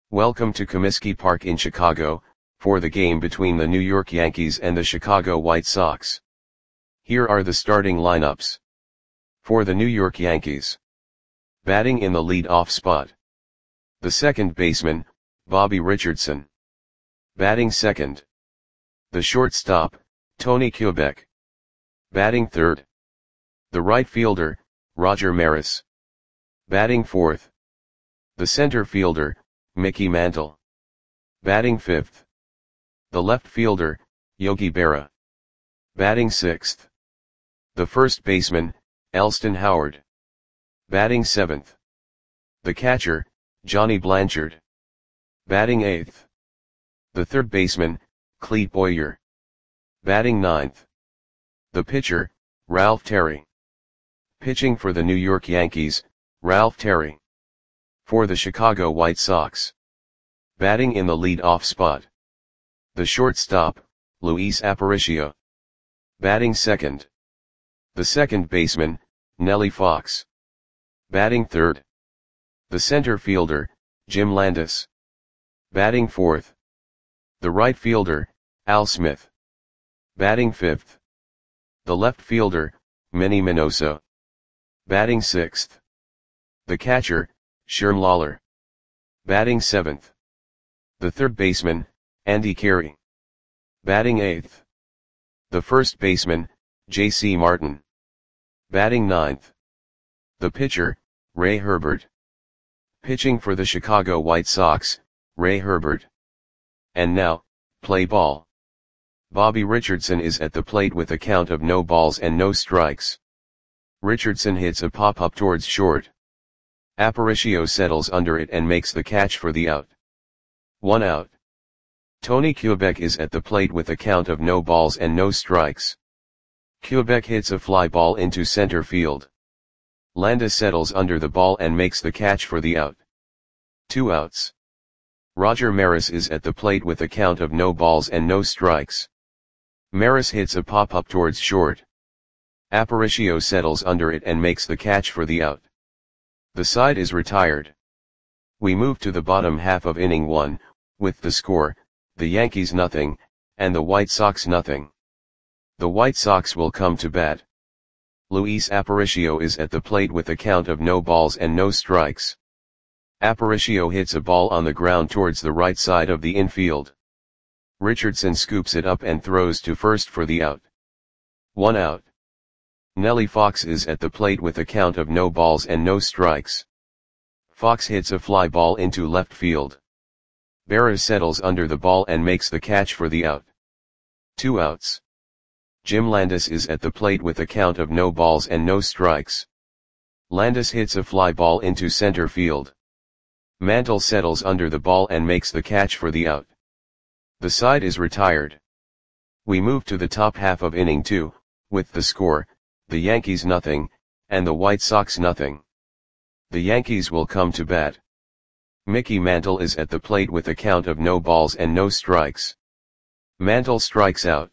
Welcome to Comiskey Park in Chicago, for the game between the New York Yankees and the Chicago White Sox. Here are the starting lineups. For the New York Yankees. Batting in the lead-off spot. The second baseman, Bobby Richardson. Batting second. The shortstop, Tony Kubek. Batting third. The right fielder, Roger Maris. Batting fourth. The center fielder, Mickey Mantle. Batting fifth. The left fielder, Yogi Berra. Batting sixth. The first baseman, Elston Howard. Batting seventh. The catcher, Johnny Blanchard. Batting eighth. The third baseman, Clete Boyer. Batting ninth. The pitcher, Ralph Terry. Pitching for the New York Yankees, Ralph Terry. For the Chicago White Sox. Batting in the lead-off spot. The shortstop, Luis Aparicio. Batting second. The second baseman, Nellie Fox. Batting third. The center fielder, Jim Landis. Batting fourth. The right fielder, Al Smith. Batting fifth. The left fielder, Manny Minoso. Batting sixth. The catcher, Sherm Lawler. Batting seventh. The third baseman, Andy Carey. Batting eighth. The first baseman, J.C. Martin. Batting ninth. The pitcher, Ray Herbert. Pitching for the Chicago White Sox, Ray Herbert. And now, play ball. Bobby Richardson is at the plate with a count of no balls and no strikes. Richardson hits a pop-up towards short. Aparicio settles under it and makes the catch for the out. 1 out. Tony Kubek is at the plate with a count of no balls and no strikes. Kubek hits a fly ball into center field. Landis settles under the ball and makes the catch for the out. 2 outs. Roger Maris is at the plate with a count of no balls and no strikes. Maris hits a pop-up towards short. Aparicio settles under it and makes the catch for the out. The side is retired. We move to the bottom half of inning 1, with the score, the Yankees nothing, and the White Sox nothing. The White Sox will come to bat. Luis Aparicio is at the plate with a count of no balls and no strikes. Aparicio hits a ball on the ground towards the right side of the infield. Richardson scoops it up and throws to first for the out. 1 out. Nellie Fox is at the plate with a count of no balls and no strikes. Fox hits a fly ball into left field. Berra settles under the ball and makes the catch for the out. 2 outs. Jim Landis is at the plate with a count of no balls and no strikes. Landis hits a fly ball into center field. Mantle settles under the ball and makes the catch for the out. The side is retired. We move to the top half of inning 2, with the score, the Yankees nothing, and the White Sox nothing. The Yankees will come to bat. Mickey Mantle is at the plate with a count of no balls and no strikes. Mantle strikes out.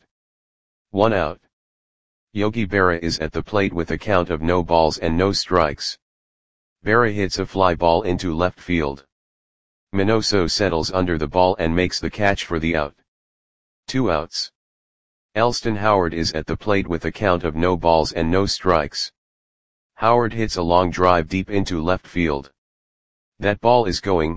1 out. Yogi Berra is at the plate with a count of no balls and no strikes. Berra hits a fly ball into left field. Minoso settles under the ball and makes the catch for the out. 2 outs. Elston Howard is at the plate with a count of no balls and no strikes. Howard hits a long drive deep into left field. That ball is gone.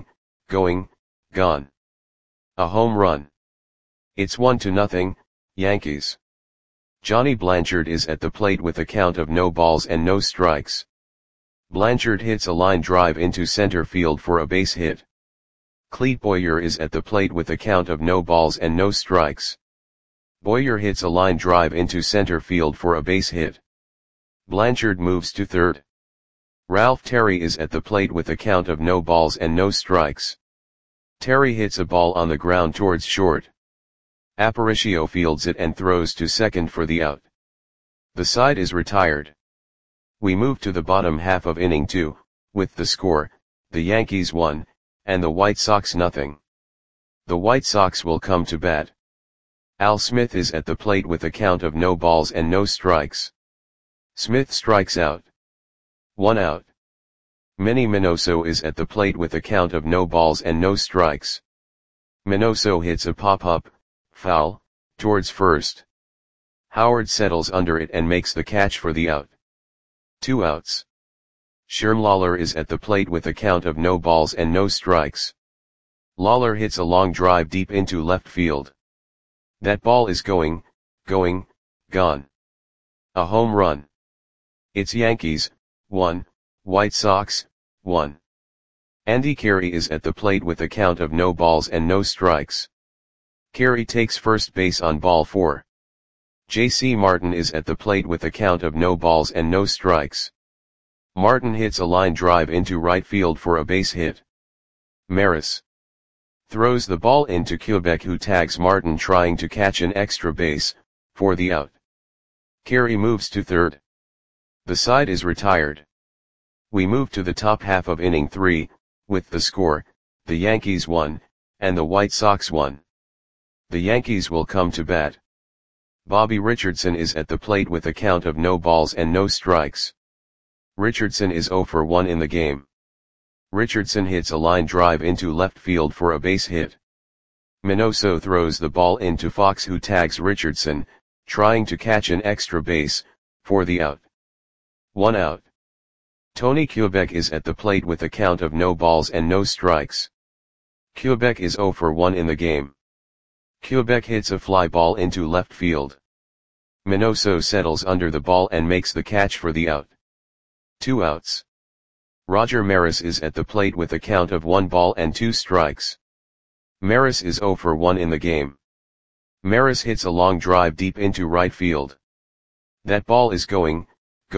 A home run. It's 1-0, Yankees. Johnny Blanchard is at the plate with a count of no balls and no strikes. Blanchard hits a line drive into center field for a base hit. Clete Boyer is at the plate with a count of no balls and no strikes. Boyer hits a line drive into center field for a base hit. Blanchard moves to third. Ralph Terry is at the plate with a count of no balls and no strikes. Terry hits a ball on the ground towards short. Aparicio fields it and throws to second for the out. The side is retired. We move to the bottom half of inning 2, with the score, the Yankees 1, and the White Sox nothing. The White Sox will come to bat. Al Smith is at the plate with a count of no balls and no strikes. Smith strikes out. 1 out. Manny Minoso is at the plate with a count of no balls and no strikes. Minoso hits a pop-up, foul, towards first. Howard settles under it and makes the catch for the out. 2 outs. Sherm Lawler is at the plate with a count of no balls and no strikes. Lawler hits a long drive deep into left field. That ball is going, gone. A home run. It's Yankees, 1, White Sox, 1. Andy Carey is at the plate with a count of no balls and no strikes. Carey takes first base on ball 4. J.C. Martin is at the plate with a count of no balls and no strikes. Martin hits a line drive into right field for a base hit. Maris throws the ball into Quebec, who tags Martin trying to catch an extra base, for the out. Carey moves to third. The side is retired. We move to the top half of inning 3, with the score, the Yankees 1, and the White Sox 1. The Yankees will come to bat. Bobby Richardson is at the plate with a count of no balls and no strikes. Richardson is 0 for 1 in the game. Richardson hits a line drive into left field for a base hit. Minoso throws the ball into Fox, who tags Richardson, trying to catch an extra base, for the out. 1 out. Tony Quebec is at the plate with a count of no balls and no strikes. Quebec is 0 for 1 in the game. Quebec hits a fly ball into left field. Minoso settles under the ball and makes the catch for the out. 2 outs. Roger Maris is at the plate with a count of 1 ball and 2 strikes. Maris is 0 for 1 in the game. Maris hits a long drive deep into right field. That ball is going,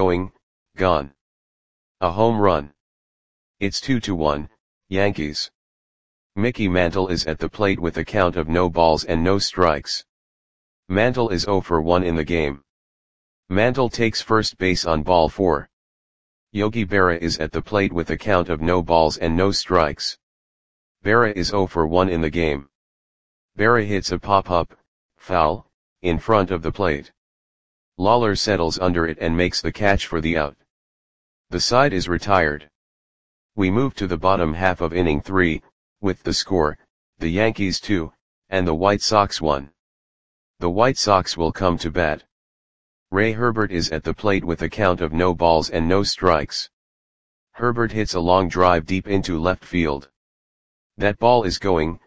gone. A home run. It's 2-1, Yankees. Mickey Mantle is at the plate with a count of no balls and no strikes. Mantle is 0 for 1 in the game. Mantle takes first base on ball 4. Yogi Berra is at the plate with a count of no balls and no strikes. Berra is 0 for 1 in the game. Berra hits a pop-up, foul, in front of the plate. Lawler settles under it and makes the catch for the out. The side is retired. We move to the bottom half of inning 3, with the score, the Yankees 2, and the White Sox 1. The White Sox will come to bat. Ray Herbert is at the plate with a count of no balls and no strikes. Herbert hits a long drive deep into left field. That ball is going,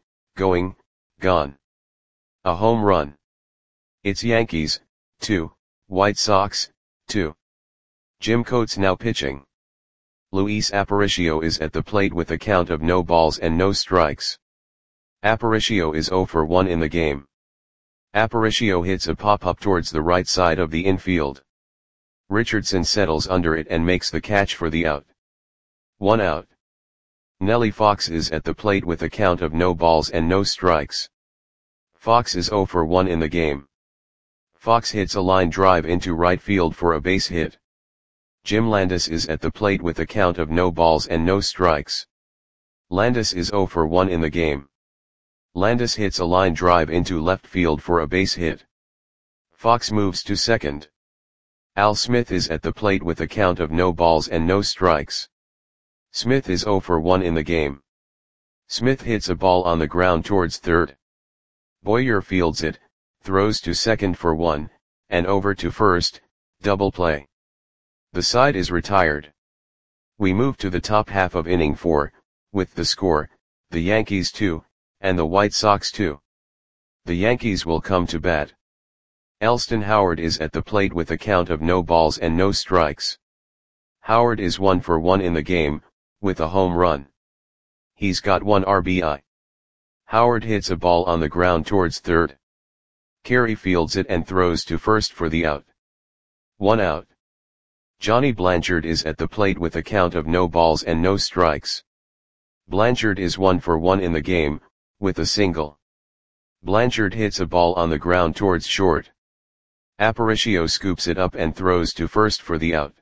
gone. A home run. It's Yankees, 2, White Sox, 2. Jim Coates now pitching. Luis Aparicio is at the plate with a count of no balls and no strikes. Aparicio is 0 for 1 in the game. Aparicio hits a pop-up towards the right side of the infield. Richardson settles under it and makes the catch for the out. 1 out. Nellie Fox is at the plate with a count of no balls and no strikes. Fox is 0 for 1 in the game. Fox hits a line drive into right field for a base hit. Jim Landis is at the plate with a count of no balls and no strikes. Landis is 0 for 1 in the game. Landis hits a line drive into left field for a base hit. Fox moves to second. Al Smith is at the plate with a count of no balls and no strikes. Smith is 0 for 1 in the game. Smith hits a ball on the ground towards third. Boyer fields it, throws to second for 1, and over to first, double play. The side is retired. We move to the top half of inning 4, with the score, the Yankees 2, and the White Sox 2. The Yankees will come to bat. Elston Howard is at the plate with a count of no balls and no strikes. Howard is 1 for 1 in the game, with a home run. He's got 1 RBI. Howard hits a ball on the ground towards third. Carey fields it and throws to first for the out. 1 out. Johnny Blanchard is at the plate with a count of no balls and no strikes. Blanchard is 1 for 1 in the game, with a single. Blanchard hits a ball on the ground towards short. Aparicio scoops it up and throws to first for the out.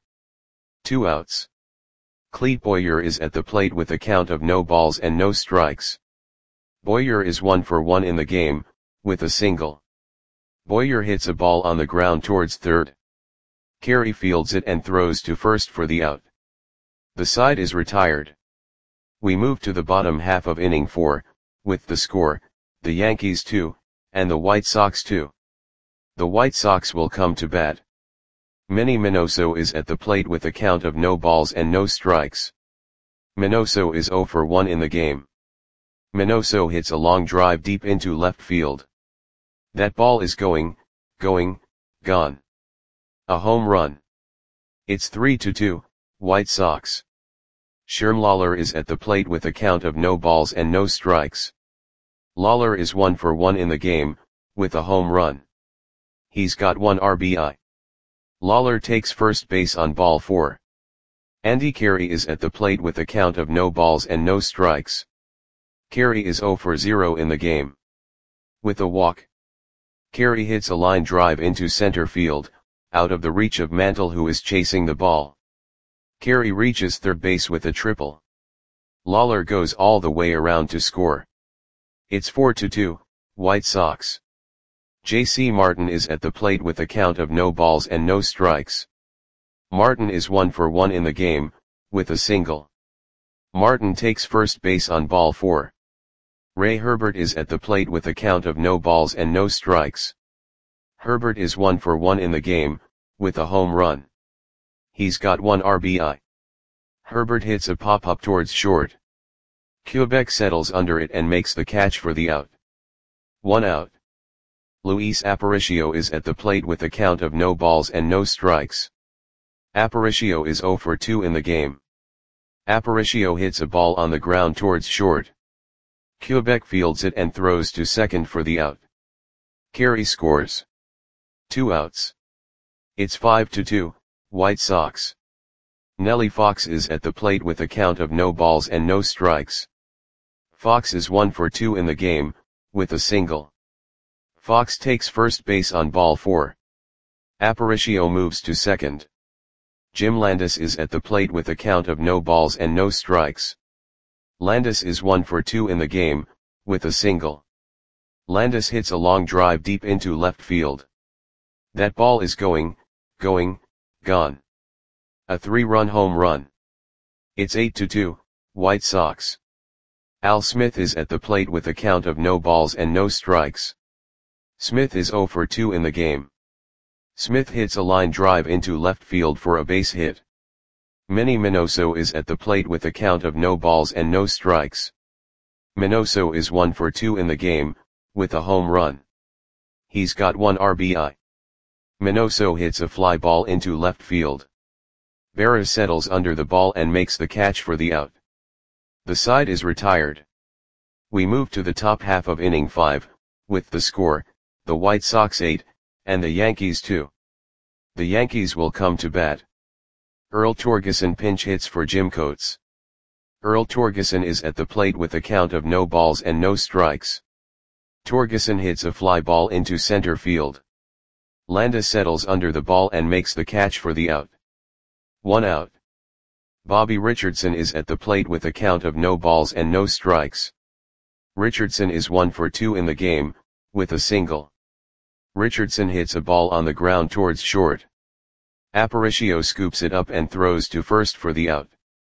2 outs. Clete Boyer is at the plate with a count of no balls and no strikes. Boyer is 1 for 1 in the game, with a single. Boyer hits a ball on the ground towards third. Carey fields it and throws to first for the out. The side is retired. We move to the bottom half of inning 4, with the score, the Yankees 2, and the White Sox 2. The White Sox will come to bat. Manny Minoso is at the plate with a count of no balls and no strikes. Minoso is 0 for 1 in the game. Minoso hits a long drive deep into left field. That ball is going, gone. A home run. It's 3-2, White Sox. Sherm Lawler is at the plate with a count of no balls and no strikes. Lawler is 1 for 1 in the game, with a home run. He's got 1 RBI. Lawler takes first base on ball 4. Andy Carey is at the plate with a count of no balls and no strikes. Carey is 0 for 0 in the game. With a walk. Carey hits a line drive into center field, out of the reach of Mantle, who is chasing the ball. Carey reaches third base with a triple. Lawler goes all the way around to score. It's 4-2, White Sox. J.C. Martin is at the plate with a count of no balls and no strikes. Martin is 1 for 1 in the game, with a single. Martin takes first base on ball 4. Ray Herbert is at the plate with a count of no balls and no strikes. Herbert is 1 for 1 in the game, with a home run. He's got 1 RBI. Herbert hits a pop-up towards short. Quebec settles under it and makes the catch for the out. 1 out. Luis Aparicio is at the plate with a count of no balls and no strikes. Aparicio is 0 for 2 in the game. Aparicio hits a ball on the ground towards short. Quebec fields it and throws to second for the out. Carey scores. 2 outs. It's 5-2, White Sox. Nellie Fox is at the plate with a count of no balls and no strikes. Fox is 1 for 2 in the game, with a single. Fox takes first base on ball 4. Aparicio moves to second. Jim Landis is at the plate with a count of no balls and no strikes. Landis is 1 for 2 in the game, with a single. Landis hits a long drive deep into left field. That ball is going, gone. A 3-run home run. It's 8-2, White Sox. Al Smith is at the plate with a count of no balls and no strikes. Smith is 0 for 2 in the game. Smith hits a line drive into left field for a base hit. Manny Minoso is at the plate with a count of no balls and no strikes. Minoso is 1 for 2 in the game, with a home run. He's got 1 RBI. Minoso hits a fly ball into left field. Berra settles under the ball and makes the catch for the out. The side is retired. We move to the top half of inning 5, with the score, the White Sox 8, and the Yankees 2. The Yankees will come to bat. Earl Torgeson pinch hits for Jim Coates. Earl Torgeson is at the plate with a count of no balls and no strikes. Torgeson hits a fly ball into center field. Landis settles under the ball and makes the catch for the out. 1 out. Bobby Richardson is at the plate with a count of no balls and no strikes. Richardson is 1 for 2 in the game, with a single. Richardson hits a ball on the ground towards short. Aparicio scoops it up and throws to first for the out.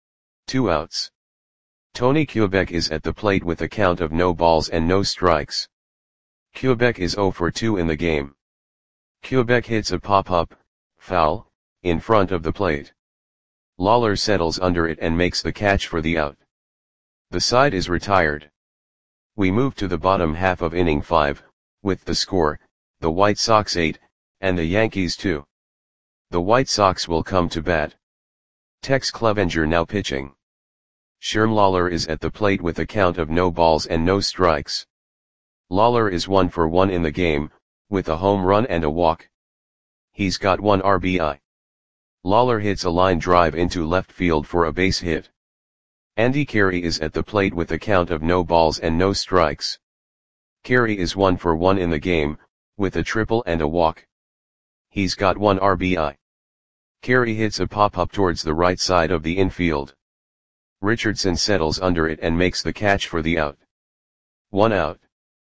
2 outs. Tony Quebec is at the plate with a count of no balls and no strikes. Quebec is 0 for 2 in the game. Quebec hits a pop-up, foul, in front of the plate. Lawler settles under it and makes the catch for the out. The side is retired. We move to the bottom half of inning 5, with the score, the White Sox 8, and the Yankees 2. The White Sox will come to bat. Tex Clevenger now pitching. Sherm Lawler is at the plate with a count of no balls and no strikes. Lawler is 1 for 1 in the game, with a home run and a walk. He's got 1 RBI. Lawler hits a line drive into left field for a base hit. Andy Carey is at the plate with a count of no balls and no strikes. Carey is 1 for 1 in the game, with a triple and a walk. He's got 1 RBI. Carey hits a pop-up towards the right side of the infield. Richardson settles under it and makes the catch for the out. 1 out.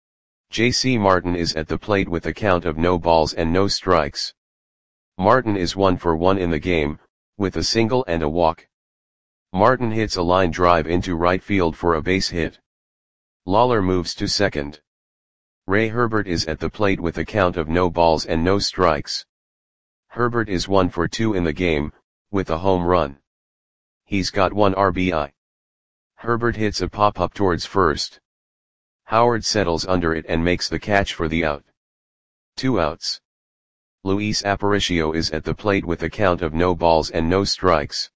J.C. Martin is at the plate with a count of no balls and no strikes. Martin is 1 for 1 in the game, with a single and a walk. Martin hits a line drive into right field for a base hit. Lawler moves to second. Ray Herbert is at the plate with a count of no balls and no strikes. Herbert is 1 for 2 in the game, with a home run. He's got 1 RBI. Herbert hits a pop-up towards first. Howard settles under it and makes the catch for the out. 2 outs. Luis Aparicio is at the plate with a count of no balls and no strikes.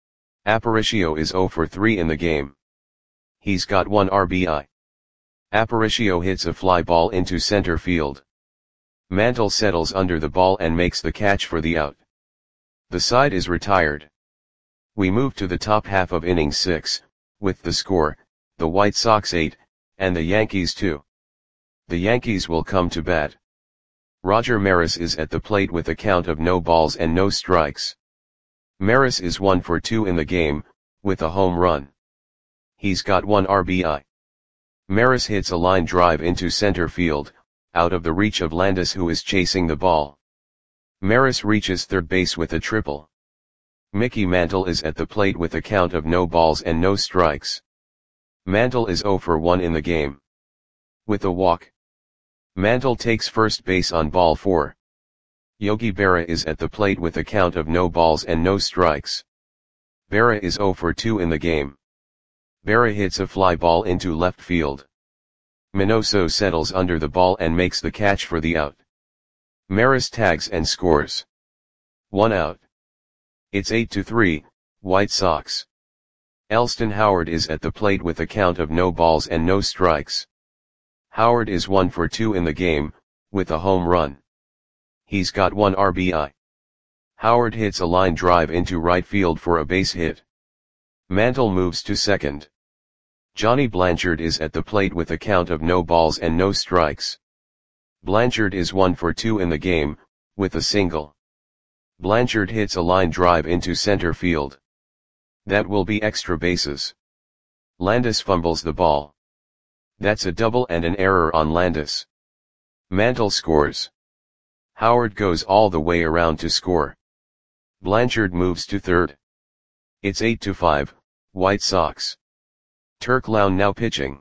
Aparicio is 0 for 3 in the game. He's got 1 RBI. Aparicio hits a fly ball into center field. Mantle settles under the ball and makes the catch for the out. The side is retired. We move to the top half of inning 6, with the score, the White Sox 8, and the Yankees 2. The Yankees will come to bat. Roger Maris is at the plate with a count of no balls and no strikes. Maris is 1 for 2 in the game, with a home run. He's got 1 RBI. Maris hits a line drive into center field, out of the reach of Landis, who is chasing the ball. Maris reaches third base with a triple. Mickey Mantle is at the plate with a count of no balls and no strikes. Mantle is 0 for 1 in the game. With a walk. Mantle takes first base on ball 4. Yogi Berra is at the plate with a count of no balls and no strikes. Berra is 0 for 2 in the game. Berra hits a fly ball into left field. Minoso settles under the ball and makes the catch for the out. Maris tags and scores. 1 out. It's 8-3, White Sox. Elston Howard is at the plate with a count of no balls and no strikes. Howard is 1 for 2 in the game, with a home run. He's got 1 RBI. Howard hits a line drive into right field for a base hit. Mantle moves to second. Johnny Blanchard is at the plate with a count of no balls and no strikes. Blanchard is 1 for 2 in the game, with a single. Blanchard hits a line drive into center field. That will be extra bases. Landis fumbles the ball. That's a double and an error on Landis. Mantle scores. Howard goes all the way around to score. Blanchard moves to third. It's 8-5, White Sox. Turk Lown now pitching.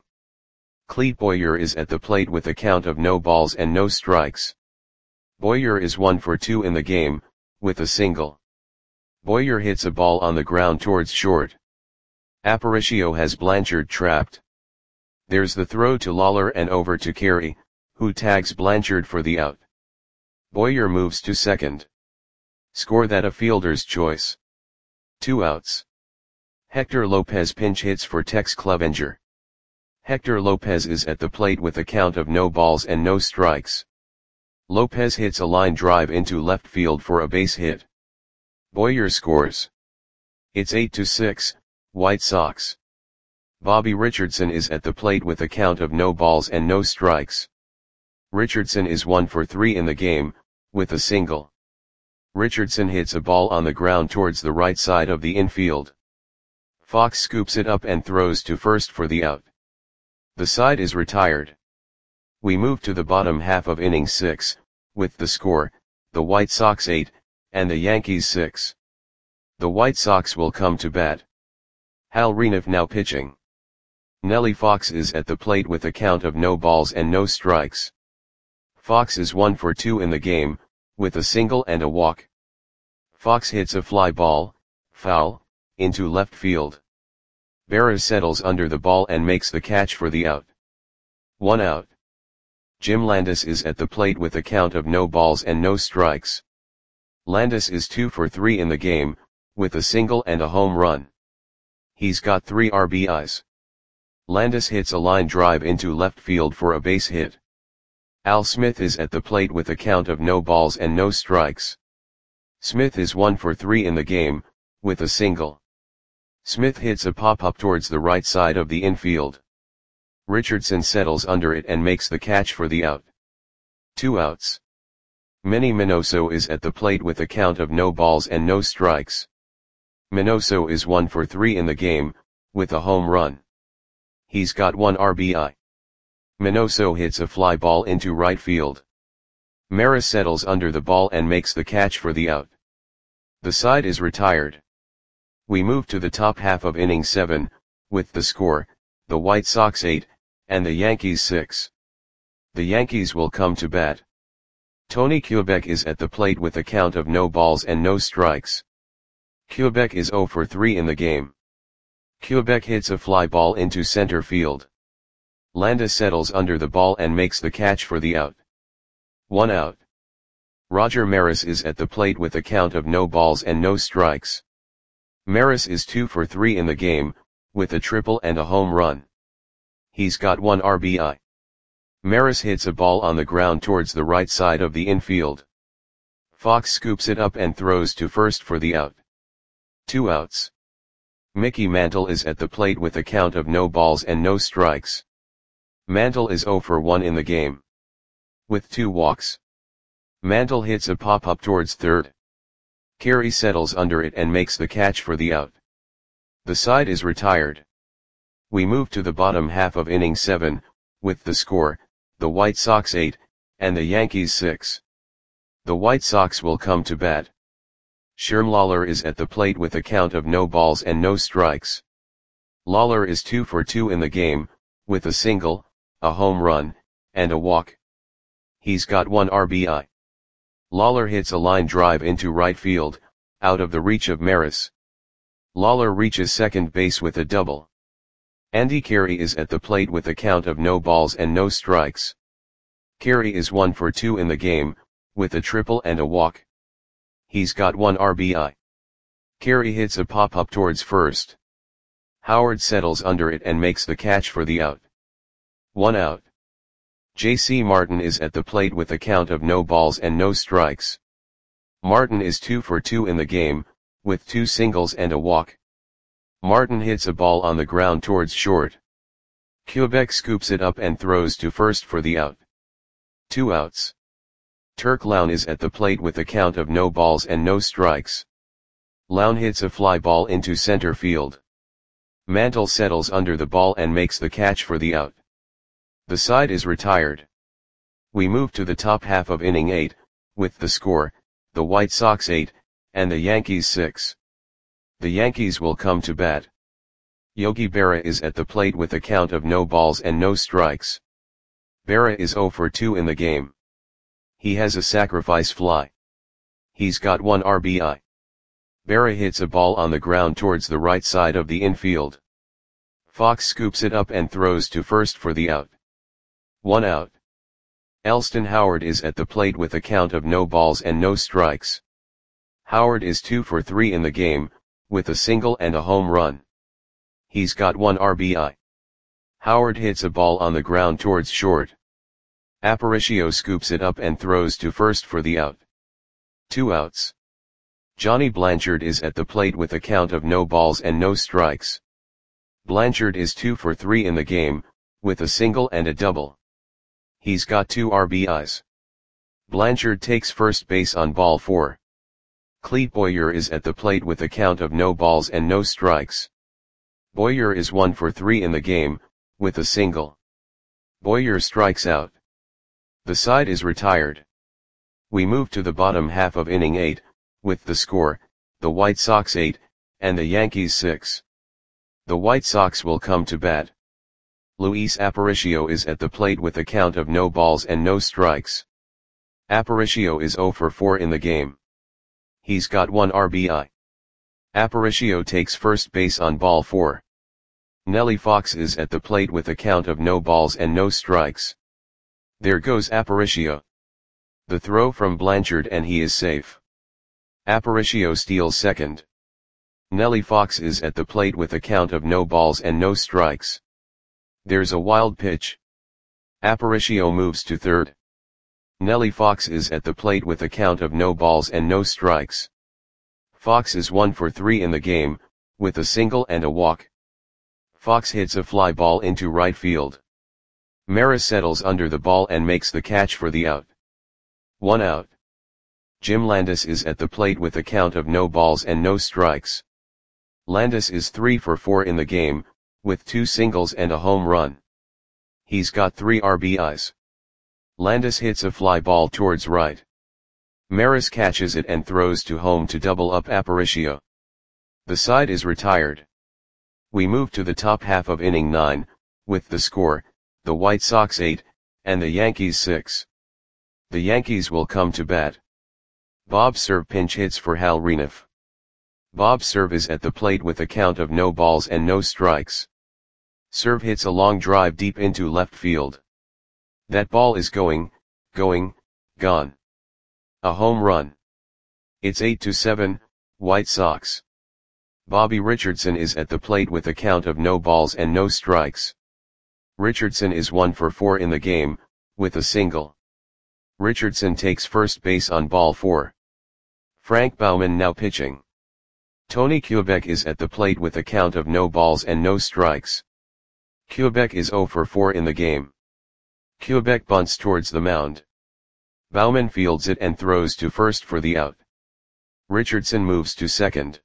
Clete Boyer is at the plate with a count of no balls and no strikes. Boyer is 1 for 2 in the game, with a single. Boyer hits a ball on the ground towards short. Aparicio has Blanchard trapped. There's the throw to Lawler and over to Carey, who tags Blanchard for the out. Boyer moves to second. Score that a fielder's choice. 2 outs. Hector Lopez pinch hits for Tex Clevenger. Hector Lopez is at the plate with a count of no balls and no strikes. Lopez hits a line drive into left field for a base hit. Boyer scores. It's 8-6, White Sox. Bobby Richardson is at the plate with a count of no balls and no strikes. Richardson is 1 for 3 in the game, with a single. Richardson hits a ball on the ground towards the right side of the infield. Fox scoops it up and throws to first for the out. The side is retired. We move to the bottom half of inning 6, with the score, the White Sox 8, and the Yankees 6. The White Sox will come to bat. Hal Reniff now pitching. Nellie Fox is at the plate with a count of no balls and no strikes. Fox is 1 for 2 in the game, with a single and a walk. Fox hits a fly ball, foul, into left field. Berra settles under the ball and makes the catch for the out. 1 out. Jim Landis is at the plate with a count of no balls and no strikes. Landis is 2 for 3 in the game, with a single and a home run. He's got 3 RBIs. Landis hits a line drive into left field for a base hit. Al Smith is at the plate with a count of no balls and no strikes. Smith is 1 for 3 in the game, with a single. Smith hits a pop-up towards the right side of the infield. Richardson settles under it and makes the catch for the out. 2 outs. Manny Minoso is at the plate with a count of no balls and no strikes. Minoso is 1 for 3 in the game, with a home run. He's got 1 RBI. Minoso hits a fly ball into right field. Maris settles under the ball and makes the catch for the out. The side is retired. We move to the top half of inning 7, with the score, the White Sox 8, and the Yankees 6. The Yankees will come to bat. Tony Kubek is at the plate with a count of no balls and no strikes. Kubek is 0 for 3 in the game. Kubek hits a fly ball into center field. Landis settles under the ball and makes the catch for the out. 1 out. Roger Maris is at the plate with a count of no balls and no strikes. Maris is 2 for 3 in the game, with a triple and a home run. He's got 1 RBI. Maris hits a ball on the ground towards the right side of the infield. Fox scoops it up and throws to first for the out. 2 outs. Mickey Mantle is at the plate with a count of no balls and no strikes. Mantle is 0 for 1 in the game. With 2 walks. Mantle hits a pop-up towards third. Carey settles under it and makes the catch for the out. The side is retired. We move to the bottom half of inning 7, with the score, the White Sox 8, and the Yankees 6. The White Sox will come to bat. Sherm Lawler is at the plate with a count of no balls and no strikes. Lawler is 2 for 2 in the game, with a single, a home run, and a walk. He's got 1 RBI. Lawler hits a line drive into right field, out of the reach of Maris. Lawler reaches second base with a double. Andy Carey is at the plate with a count of no balls and no strikes. Carey is 1 for 2 in the game, with a triple and a walk. He's got 1 RBI. Carey hits a pop-up towards first. Howard settles under it and makes the catch for the out. 1 out. J.C. Martin is at the plate with a count of no balls and no strikes. Martin is 2 for 2 in the game, with 2 singles and a walk. Martin hits a ball on the ground towards short. Kubek scoops it up and throws to first for the out. 2 outs. Turk Lown is at the plate with a count of no balls and no strikes. Lown hits a fly ball into center field. Mantle settles under the ball and makes the catch for the out. The side is retired. We move to the top half of inning 8, with the score, the White Sox 8, and the Yankees 6. The Yankees will come to bat. Yogi Berra is at the plate with a count of no balls and no strikes. Berra is 0 for 2 in the game. He has a sacrifice fly. He's got 1 RBI. Berra hits a ball on the ground towards the right side of the infield. Fox scoops it up and throws to first for the out. 1 out. Elston Howard is at the plate with a count of no balls and no strikes. Howard is 2 for 3 in the game, with a single and a home run. He's got 1 RBI. Howard hits a ball on the ground towards short. Aparicio scoops it up and throws to first for the out. 2 outs. Johnny Blanchard is at the plate with a count of no balls and no strikes. Blanchard is 2 for 3 in the game, with a single and a double. He's got 2 RBIs. Blanchard takes first base on ball 4. Clete Boyer is at the plate with a count of no balls and no strikes. Boyer is 1 for 3 in the game, with a single. Boyer strikes out. The side is retired. We move to the bottom half of inning 8, with the score, the White Sox 8, and the Yankees 6. The White Sox will come to bat. Luis Aparicio is at the plate with a count of no balls and no strikes. Aparicio is 0 for 4 in the game. He's got 1 RBI. Aparicio takes first base on ball 4. Nelly Fox is at the plate with a count of no balls and no strikes. There goes Aparicio. The throw from Blanchard and he is safe. Aparicio steals second. Nelly Fox is at the plate with a count of no balls and no strikes. There's a wild pitch. Aparicio moves to third. Nelly Fox is at the plate with a count of no balls and no strikes. Fox is 1 for 3 in the game, with a single and a walk. Fox hits a fly ball into right field. Maris settles under the ball and makes the catch for the out. 1 out. Jim Landis is at the plate with a count of no balls and no strikes. Landis is 3 for 4 in the game, with 2 singles and a home run. He's got 3 RBIs. Landis hits a fly ball towards right. Maris catches it and throws to home to double up Aparicio. The side is retired. We move to the top half of inning 9, with the score, the White Sox 8, and the Yankees 6. The Yankees will come to bat. Bob Cerv pinch hits for Hal Reniff. Bob Cerv is at the plate with a count of no balls and no strikes. Cerv hits a long drive deep into left field. That ball is going, gone. A home run. It's 8-7, White Sox. Bobby Richardson is at the plate with a count of no balls and no strikes. Richardson is 1 for 4 in the game, with a single. Richardson takes first base on ball 4. Frank Baumann now pitching. Tony Kubek is at the plate with a count of no balls and no strikes. Kubek is 0 for 4 in the game. Kubek bunts towards the mound. Baumann fields it and throws to first for the out. Richardson moves to second.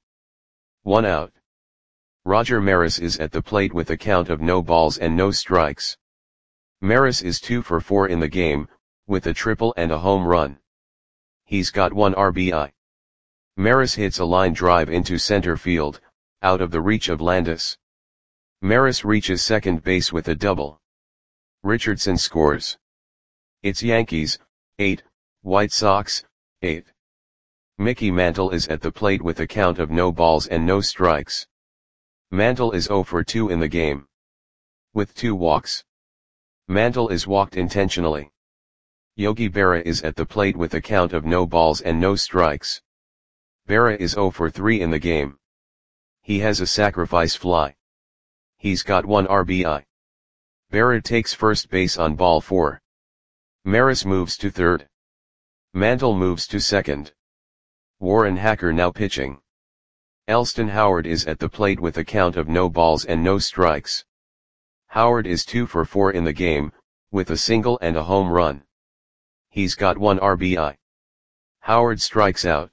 1 out. Roger Maris is at the plate with a count of no balls and no strikes. Maris is 2 for 4 in the game, with a triple and a home run. He's got 1 RBI. Maris hits a line drive into center field, out of the reach of Landis. Maris reaches second base with a double. Richardson scores. It's Yankees, 8, White Sox, 8. Mickey Mantle is at the plate with a count of no balls and no strikes. Mantle is 0 for 2 in the game. With 2 walks. Mantle is walked intentionally. Yogi Berra is at the plate with a count of no balls and no strikes. Berra is 0 for 3 in the game. He has a sacrifice fly. He's got 1 RBI. Berra takes first base on ball 4. Maris moves to third. Mantle moves to second. Warren Hacker now pitching. Elston Howard is at the plate with a count of no balls and no strikes. Howard is 2 for 4 in the game, with a single and a home run. He's got 1 RBI. Howard strikes out.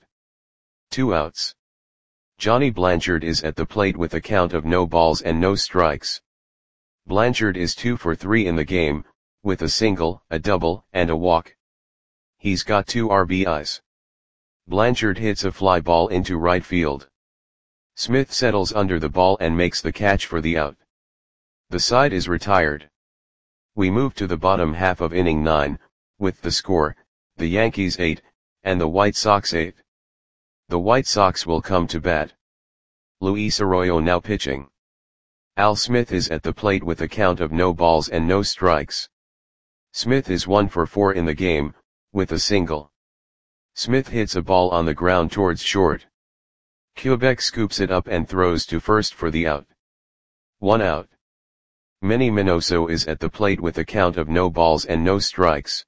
2 outs. Johnny Blanchard is at the plate with a count of no balls and no strikes. Blanchard is 2 for 3 in the game, with a single, a double, and a walk. He's got 2 RBIs. Blanchard hits a fly ball into right field. Smith settles under the ball and makes the catch for the out. The side is retired. We move to the bottom half of inning 9, with the score, the Yankees 8, and the White Sox 8. The White Sox will come to bat. Luis Arroyo now pitching. Al Smith is at the plate with a count of no balls and no strikes. Smith is 1 for 4 in the game, with a single. Smith hits a ball on the ground towards short. Kubek scoops it up and throws to first for the out. 1 out. Manny Minoso is at the plate with a count of no balls and no strikes.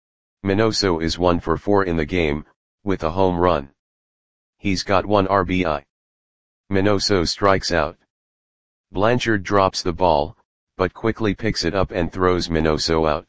Minoso is 1 for 4 in the game, with a home run. He's got 1 RBI. Minoso strikes out. Blanchard drops the ball, but quickly picks it up and throws Minoso out.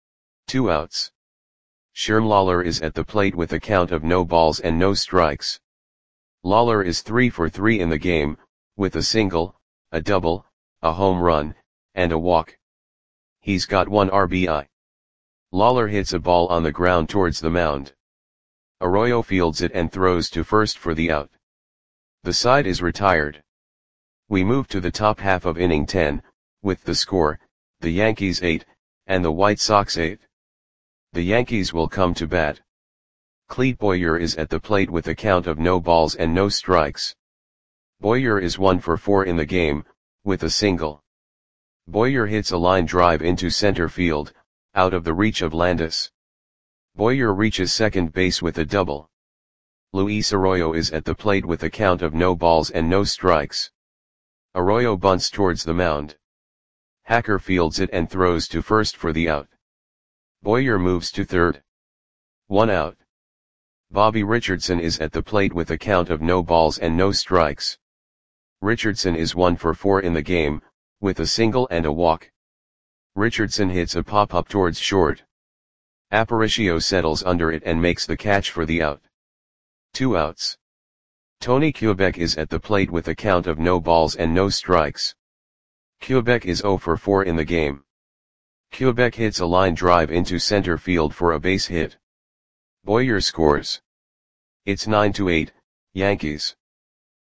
2 outs. Sherm Lawler is at the plate with a count of no balls and no strikes. Lawler is 3 for 3 in the game, with a single, a double, a home run, and a walk. He's got 1 RBI. Lawler hits a ball on the ground towards the mound. Arroyo fields it and throws to first for the out. The side is retired. We move to the top half of inning 10, with the score, the Yankees 8, and the White Sox 8. The Yankees will come to bat. Clete Boyer is at the plate with a count of no balls and no strikes. Boyer is 1 for 4 in the game, with a single. Boyer hits a line drive into center field, out of the reach of Landis. Boyer reaches second base with a double. Luis Arroyo is at the plate with a count of no balls and no strikes. Arroyo bunts towards the mound. Hacker fields it and throws to first for the out. Boyer moves to third. 1 out. Bobby Richardson is at the plate with a count of no balls and no strikes. Richardson is 1 for 4 in the game, with a single and a walk. Richardson hits a pop-up towards short. Aparicio settles under it and makes the catch for the out. 2 outs. Tony Kubek is at the plate with a count of no balls and no strikes. Kubek is 0 for 4 in the game. Kubek hits a line drive into center field for a base hit. Boyer scores. It's 9-8, Yankees.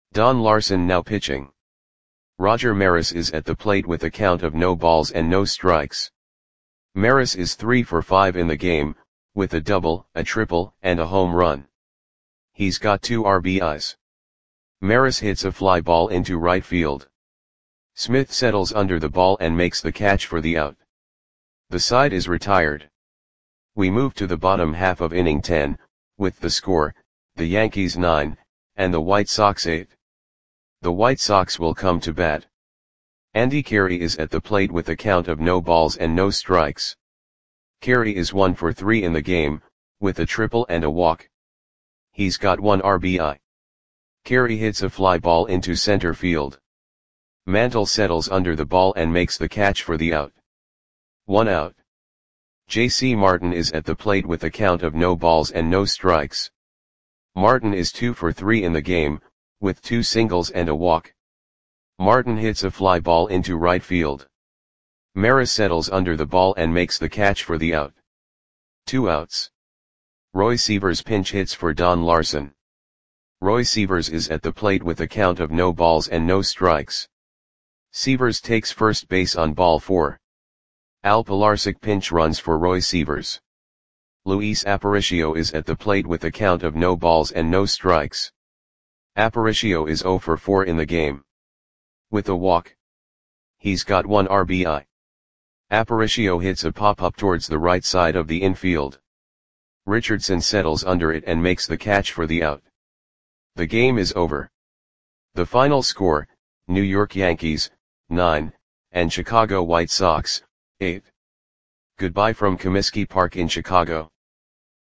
Don Larson now pitching. Roger Maris is at the plate with a count of no balls and no strikes. Maris is 3 for 5 in the game, with a double, a triple, and a home run. He's got 2 RBIs. Maris hits a fly ball into right field. Smith settles under the ball and makes the catch for the out. The side is retired. We move to the bottom half of inning 10, with the score, the Yankees 9, and the White Sox 8. The White Sox will come to bat. Andy Carey is at the plate with a count of no balls and no strikes. Carey is 1 for 3 in the game, with a triple and a walk. He's got 1 RBI. Carey hits a fly ball into center field. Mantle settles under the ball and makes the catch for the out. 1 out. J.C. Martin is at the plate with a count of no balls and no strikes. Martin is 2 for 3 in the game, with 2 singles and a walk. Martin hits a fly ball into right field. Maris settles under the ball and makes the catch for the out. 2 outs. Roy Sievers pinch hits for Don Larson. Roy Sievers is at the plate with a count of no balls and no strikes. Sievers takes first base on ball 4. Al Pilarczyk pinch runs for Roy Sievers. Luis Aparicio is at the plate with a count of no balls and no strikes. Aparicio is 0 for 4 in the game. With a walk. He's got 1 RBI. Aparicio hits a pop-up towards the right side of the infield. Richardson settles under it and makes the catch for the out. The game is over. The final score, New York Yankees, 9, and Chicago White Sox, 8. Goodbye from Comiskey Park in Chicago.